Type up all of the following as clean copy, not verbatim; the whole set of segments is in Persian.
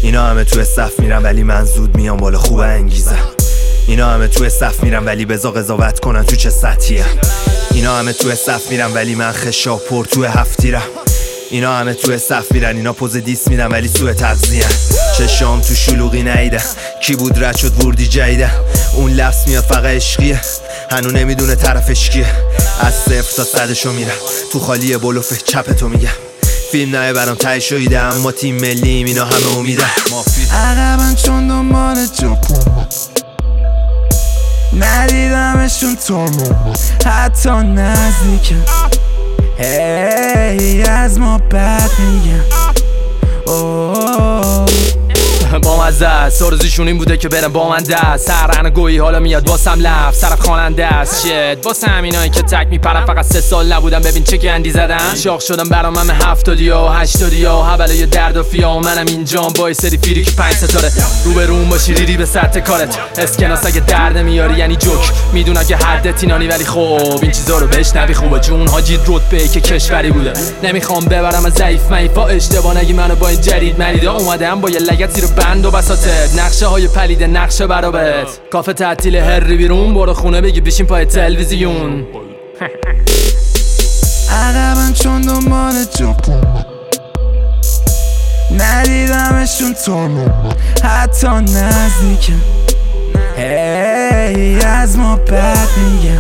اینا همه تو صف میرن ولی من زود میام بالا خوب انگیزه. اینا همه تو صف میرن ولی بزا قضاوت کنن تو چه سطحیه. اینا همه تو صف میرن ولی من خشاب پر تو هفتیرم. اینا همه تو صف میرن اینا پوز دیس میدن ولی سوء تغذیه. چشام تو شلوغی نیده کی بود رد شد وردی جیده. اون لفظ میاد فقط عشقیه هنو نمیدونه طرفش کیه. از 0 تا 100شو میرم تو خالی بلوف چپ تو میگم. فیلم نه برام تای شده اما تیم ملیم اینا همه امیده. عقبن چون دنبال جاپون ندیدمشون تا حتی نزدیکم. هی از ما بد میگم. با مزه است آرزوشون این بوده که برم با من دست. سرحن گویی حالا میاد واسم لفظ طرف خواننده است. شت واسه همینایی که تک میپرن فقط 3 سال نبودم ببین چه گندی زدن. شاخ شدم برام همه 70 و 80 و حبله درد و فیا. منم اینجام با سری فیری که 5 ستاره روبرون باشی ریری به سطح کارت. اسکناس اگه درد میاری یعنی جوک میدونم که حد تینانی ولی خب این چیزا رو بشنوی خوبه جون حاجی رتبه که کشوری بوده. نمیخوام ببرم از ضعیف مایفا اشتباه نگی منو با این جدید مریدا اومدم با یه لگت زیر بند و بساطت. نقشه های پلیده نقشه برابت کافه تعطیل هری بیرون برو خونه بگی بشین پای تلویزیون. عقبن چون دنبال جاپون ندیدمشون تا حتی نزدیکم. هی از ما بد میگم.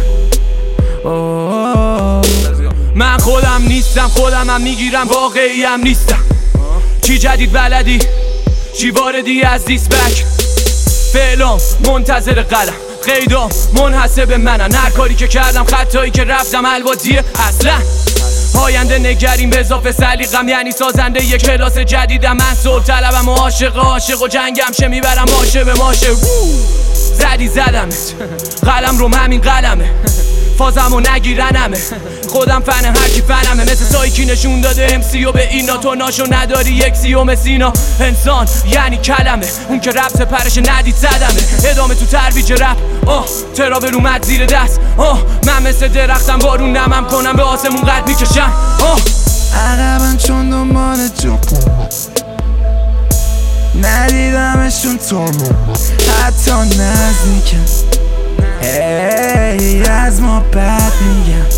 من خودم نیستم خودم هم میگیرم واقعی هم نیستم. چی جدید بلدی چی واردی از دیسبک. فعلام منتظر قلم قیدام منحسب منن. هر کاری که کردم خطایی که رفتم البادیه اصلا. آینده نگریم به اضافه سلیقم یعنی سازنده یک کلاس جدیدم. من صلح طلبم و عاشق و جنگم شه میبرم ماشه به ماشه. زدی زدمت قلم رو همین قلمه فازمو نگیرنمه خودم فن هرکی فنمه. مثل سایکی نشون داده امسی و به اینا تو ناشو نداری 1/30 سینا. انسان یعنی کلمه اون که رب سپرش ندید زدمه. ادامه تو ترویج رپ ترا برو مد زیر دست. من مثل درختم بارون نمم کنم به آسمون قد میکشم. عقبن چون دنبال جاپون ندیدمشون تا حتی نزدیکم. هی از ما بد میگم.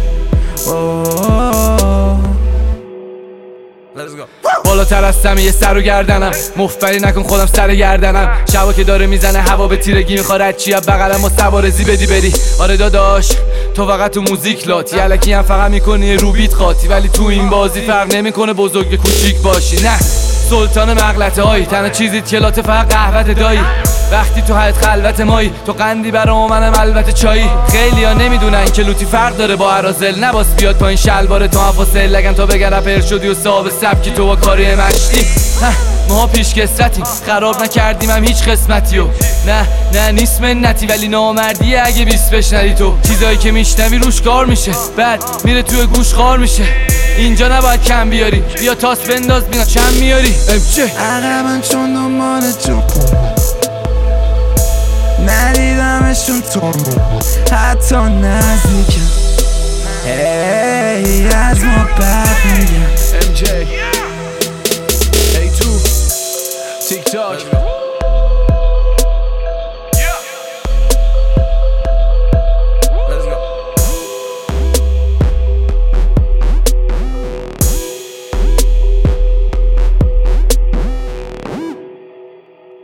بالاتر از یه سر و گردنم مفبری نکن خودم سر گردنم. شبا که داره میزنه هوا به تیرگی میخواد چی از بغلم و سوارزی بدی بری. آره داداش تو فقط تو موزیک لاتی الکی هم فقط میکنی رو بیت قاطی. ولی تو این بازی فرق نمیکنه بزرگ کوچیک باشی. نه سلطان مغلطه هایی تنها چیزیت که لاته فقط قهوت دایی. وقتی تو حیط خلوت مایی تو قندی برام منم البته چایی. خیلی ها نمیدونن که لوتی فرق داره با عرازل. نباس بیاد پایین شلوار تو حفاظل لگن تا بگن رپر شدی و صاحب سبکی تو با کاری مشتی. ما پیش کسرتیم خراب نکردیم هم هیچ قسمتیو. نه نیست منتی ولی نامردیه اگه 20 بشنری تو. چیزایی که میشنوی روش کار میشه بعد میره توی گوش خار میشه. اینجا نباید کم بیاری بیا تاس بنداز بینا چم میاری. عقبن چون دنبال جاپون ندیدمشون تا حتی نزدیکم. هی از ما بد میگم. MJ A2 TikTok